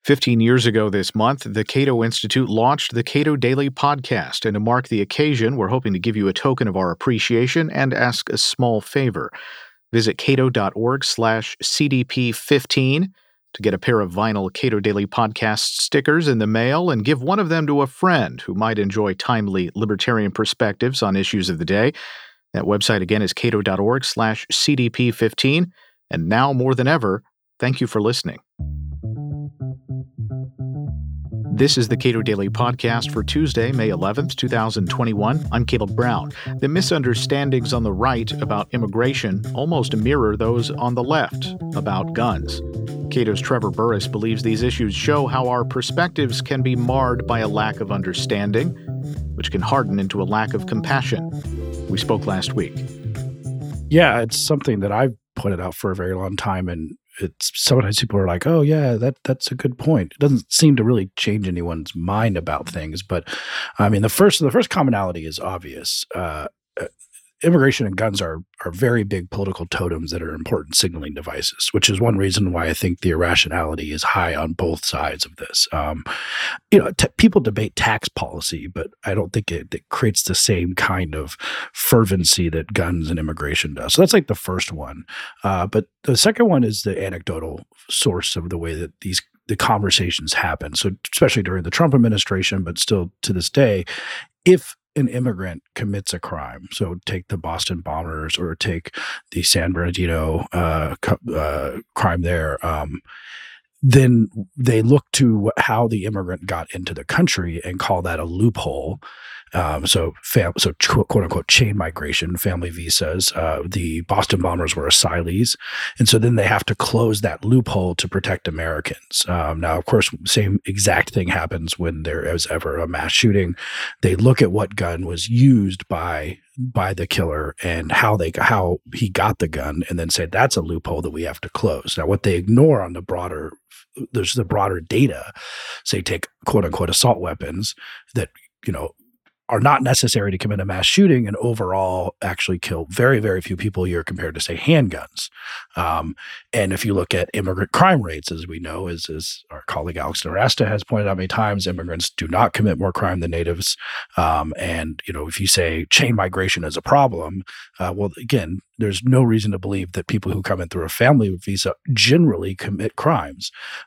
15 years ago this month, the Cato Institute launched the Cato Daily Podcast, and to mark the occasion, we're hoping to give you a token of our appreciation and ask a small favor. Visit cato.org/CDP15 to get a pair of vinyl Cato Daily Podcast stickers in the mail and give one of them to a friend who might enjoy timely libertarian perspectives on issues of the day. That website again is cato.org/CDP15. And now more than ever, thank you for listening. This is the Cato Daily Podcast for Tuesday, May 11th, 2021. I'm Caleb Brown. The misunderstandings on the right about immigration almost mirror those on the left about guns. Cato's Trevor Burrus believes these issues show how our perspectives can be marred by a lack of understanding, which can harden into a lack of compassion. We spoke last week. Yeah, it's something that I've pointed out for a very long time, and it's sometimes people are like, "Oh, yeah, that's a good point." It doesn't seem to really change anyone's mind about things, but I mean, the first commonality is obvious. Immigration and guns are very big political totems that are important signaling devices, which is one reason why I think the irrationality is high on both sides of this. People debate tax policy, but I don't think it creates the same kind of fervency that guns and immigration does. So that's like the first one. But the second one is the anecdotal source of the way that the conversations happen. So especially during the Trump administration, but still to this day, if an immigrant commits a crime, so take the Boston bombers or take the San Bernardino crime there, then they look to how the immigrant got into the country and call that a loophole. So quote unquote chain migration, family visas. The Boston bombers were asylees, and so then they have to close that loophole to protect Americans. Now, of course, same exact thing happens when there is ever a mass shooting. They look at what gun was used by the killer and how he got the gun, and then say that's a loophole that we have to close. Now, what they ignore on the broader data, say take quote unquote assault weapons that are not necessary to commit a mass shooting and overall actually kill very, very few people a year compared to, say, handguns. And if you look at immigrant crime rates, as we know, as our colleague Alex Nowrasteh has pointed out many times, immigrants do not commit more crime than natives. And if you say chain migration is a problem, well, again, there's no reason to believe that people who come in through a family visa generally commit crimes.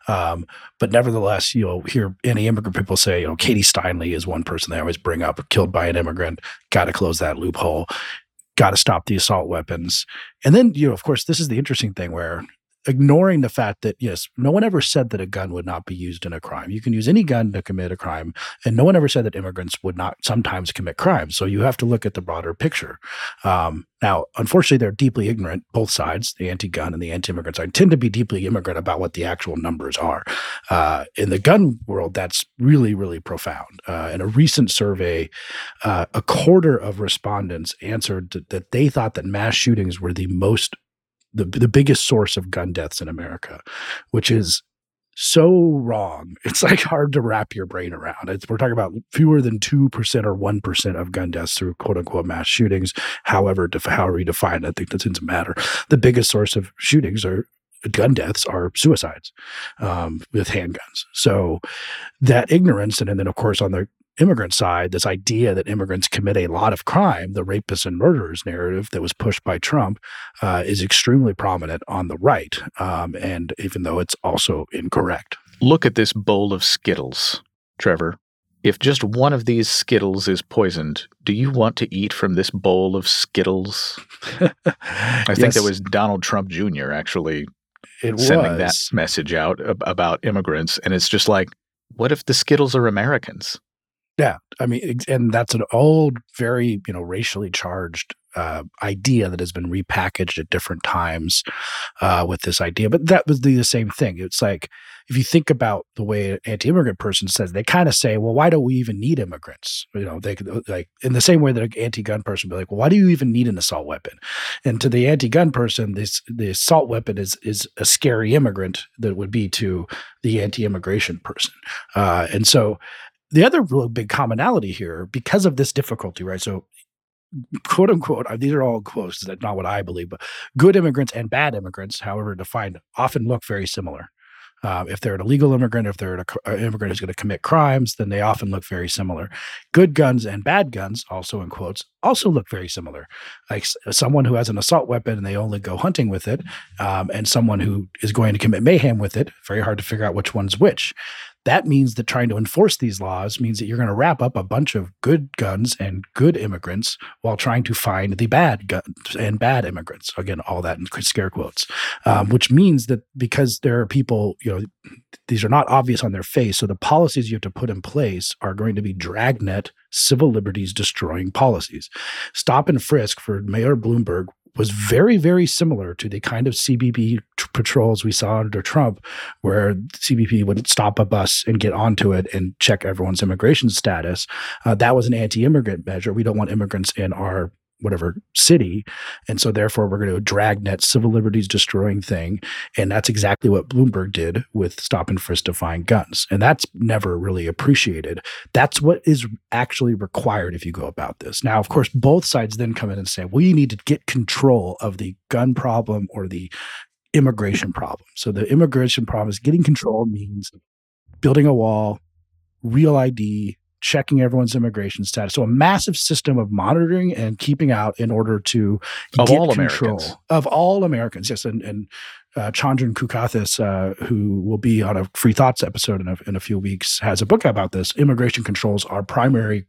But nevertheless, you'll hear any immigrant people say, Katie Steinle is one person they always bring up, killed by an immigrant, got to close that loophole, got to stop the assault weapons. And then, of course, this is the interesting thing where ignoring the fact that, yes, no one ever said that a gun would not be used in a crime. You can use any gun to commit a crime, and no one ever said that immigrants would not sometimes commit crimes. So you have to look at the broader picture. Now, unfortunately, they're deeply ignorant, both sides, the anti-gun and the anti-immigrant side, tend to be deeply ignorant about what the actual numbers are. In the gun world, that's really, really profound. In a recent survey, a quarter of respondents answered that they thought that mass shootings were the biggest source of gun deaths in America, which is so wrong. It's like hard to wrap your brain around. We're talking about fewer than 2% or 1% of gun deaths through quote unquote mass shootings. However you define it, I think that doesn't matter. The biggest source of gun deaths are suicides with handguns. So that ignorance, and then of course on the immigrant side, this idea that immigrants commit a lot of crime, the rapists and murderers narrative that was pushed by Trump, is extremely prominent on the right. And even though it's also incorrect. Look at this bowl of Skittles, Trevor. If just one of these Skittles is poisoned, do you want to eat from this bowl of Skittles? I think that was Donald Trump Jr. actually sending that message out about immigrants. And it's just like, what if the Skittles are Americans? Yeah, I mean, and that's an old, very racially charged idea that has been repackaged at different times with this idea. But that was the same thing. It's like if you think about the way an anti-immigrant person says, they kind of say, "Well, why don't we even need immigrants?" They could, like in the same way that an anti-gun person would be like, "Well, why do you even need an assault weapon?" And to the anti-gun person, the assault weapon is a scary immigrant that would be to the anti-immigration person, and so. The other real big commonality here, because of this difficulty, right? So, quote unquote, these are all quotes, that's not what I believe, but good immigrants and bad immigrants, however defined, often look very similar. If they're an illegal immigrant, if they're an immigrant who's going to commit crimes, then they often look very similar. Good guns and bad guns, also in quotes, also look very similar. Like someone who has an assault weapon and they only go hunting with it, and someone who is going to commit mayhem with it, very hard to figure out which one's which. That means that trying to enforce these laws means that you're going to wrap up a bunch of good guns and good immigrants while trying to find the bad guns and bad immigrants. Again, all that in scare quotes, which means that because there are people, these are not obvious on their face. So the policies you have to put in place are going to be dragnet, civil liberties destroying policies. Stop and frisk for Mayor Bloomberg was very, very similar to the kind of CBP patrols we saw under Trump, where CBP would stop a bus and get onto it and check everyone's immigration status. That was an anti-immigrant measure. We don't want immigrants in our whatever city. And so therefore we're going to dragnet civil liberties destroying thing. And that's exactly what Bloomberg did with stop and frisk to find guns. And that's never really appreciated. That's what is actually required if you go about this. Now, of course, both sides then come in and say, we need to get control of the gun problem or the immigration problem. So the immigration problem is getting control means building a wall, real ID, checking everyone's immigration status. So a massive system of monitoring and keeping out in order to get control of all Americans. Yes, and Chandran Kukathis, who will be on a Free Thoughts episode in a few weeks, has a book about this. Immigration controls are primarily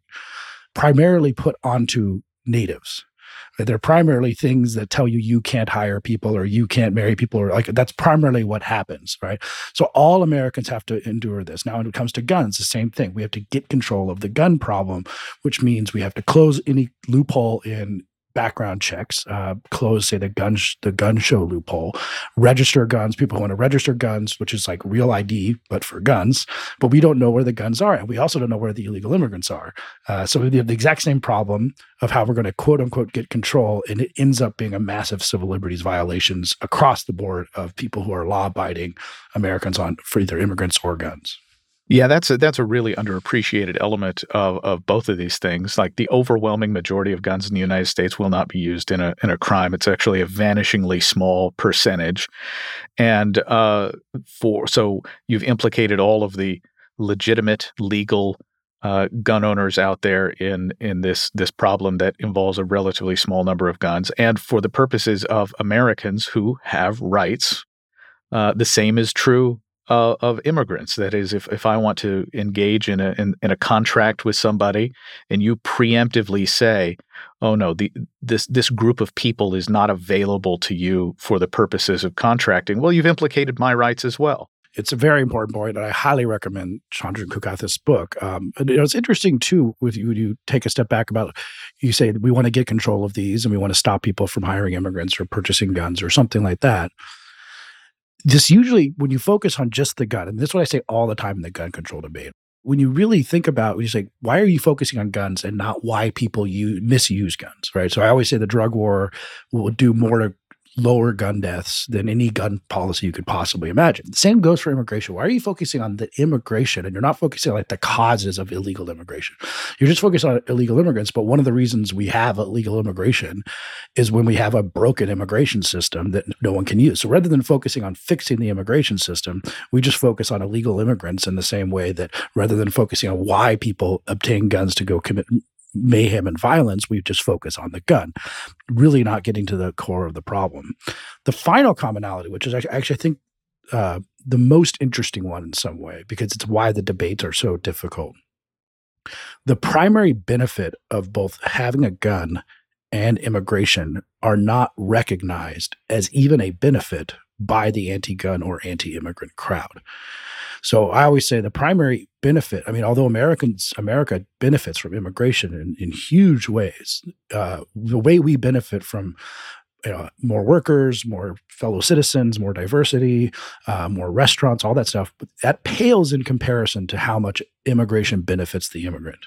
put onto natives. They're primarily things that tell you can't hire people or you can't marry people, or like that's primarily what happens, right? So all Americans have to endure this. Now, when it comes to guns, the same thing. We have to get control of the gun problem, which means we have to close any loophole in background checks, close, say, the gun show loophole, register guns. People want to register guns, which is like real ID, but for guns. But we don't know where the guns are. And we also don't know where the illegal immigrants are. So we have the exact same problem of how we're going to quote unquote get control. And it ends up being a massive civil liberties violations across the board of people who are law abiding Americans for either immigrants or guns. Yeah, that's a really underappreciated element of both of these things. Like the overwhelming majority of guns in the United States will not be used in a crime. It's actually a vanishingly small percentage. And so you've implicated all of the legitimate legal gun owners out there in this problem that involves a relatively small number of guns. And for the purposes of Americans who have rights, the same is true of immigrants. That is, if I want to engage in a contract with somebody, and you preemptively say, "Oh no, this group of people is not available to you for the purposes of contracting," well, you've implicated my rights as well. It's a very important point, and I highly recommend Chandran Kukathis' book. It's interesting too when you take a step back about, you say we want to get control of these and we want to stop people from hiring immigrants or purchasing guns or something like that. This usually, when you focus on just the gun, and this is what I say all the time in the gun control debate, when you really think about, you say, why are you focusing on guns and not why people misuse guns, right? So I always say the drug war will do more to lower gun deaths than any gun policy you could possibly imagine. The same goes for immigration. Why are you focusing on the immigration and you're not focusing on like the causes of illegal immigration? You're just focused on illegal immigrants. But one of the reasons we have illegal immigration is when we have a broken immigration system that no one can use. So rather than focusing on fixing the immigration system, we just focus on illegal immigrants in the same way that rather than focusing on why people obtain guns to go commit mayhem and violence, we just focus on the gun, really not getting to the core of the problem. The final commonality, which is actually I think the most interesting one in some way, because it's why the debates are so difficult. The primary benefit of both having a gun and immigration are not recognized as even a benefit by the anti-gun or anti-immigrant crowd. So I always say the primary benefit, I mean, although America benefits from immigration in huge ways, the way we benefit from more workers, more fellow citizens, more diversity, more restaurants, all that stuff, but that pales in comparison to how much immigration benefits the immigrant.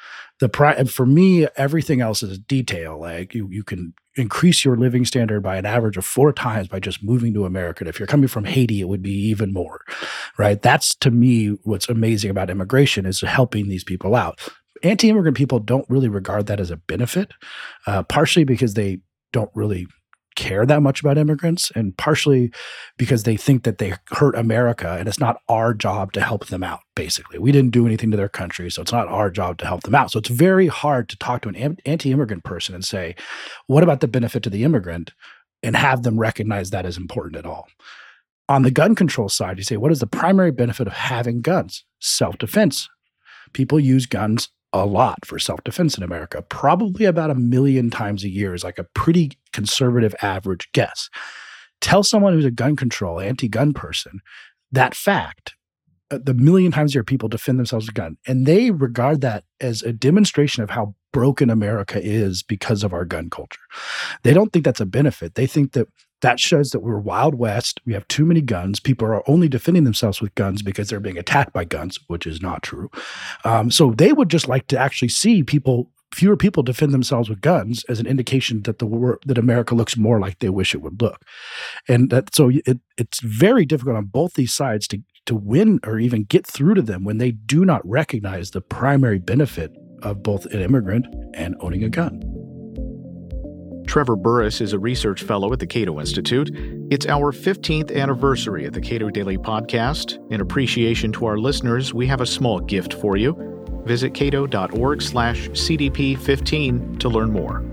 For me, everything else is detail. Like you can increase your living standard by an average of 4 times by just moving to America. And if you're coming from Haiti, it would be even more, right? That's, to me, what's amazing about immigration is helping these people out. Anti-immigrant people don't really regard that as a benefit, partially because they don't really care that much about immigrants, and partially because they think that they hurt America and it's not our job to help them out, basically. We didn't do anything to their country, so it's not our job to help them out. So it's very hard to talk to an anti-immigrant person and say, what about the benefit to the immigrant, and have them recognize that as important at all. On the gun control side, you say, what is the primary benefit of having guns? Self-defense. People use guns a lot for self-defense in America. Probably about 1 million times a year is like a pretty conservative average guess. Tell someone who's a gun control, anti-gun person, that fact, the 1 million times a year people defend themselves with a gun, and they regard that as a demonstration of how broken America is because of our gun culture. They don't think that's a benefit. They think that that shows that we're Wild West. We have too many guns. People are only defending themselves with guns because they're being attacked by guns, which is not true. So they would just like to actually see fewer people defend themselves with guns as an indication that that America looks more like they wish it would look. And so it's very difficult on both these sides to win or even get through to them when they do not recognize the primary benefit of both an immigrant and owning a gun. Trevor Burrus is a research fellow at the Cato Institute. It's our 15th anniversary of the Cato Daily Podcast. In appreciation to our listeners, we have a small gift for you. Visit cato.org/CDP15 to learn more.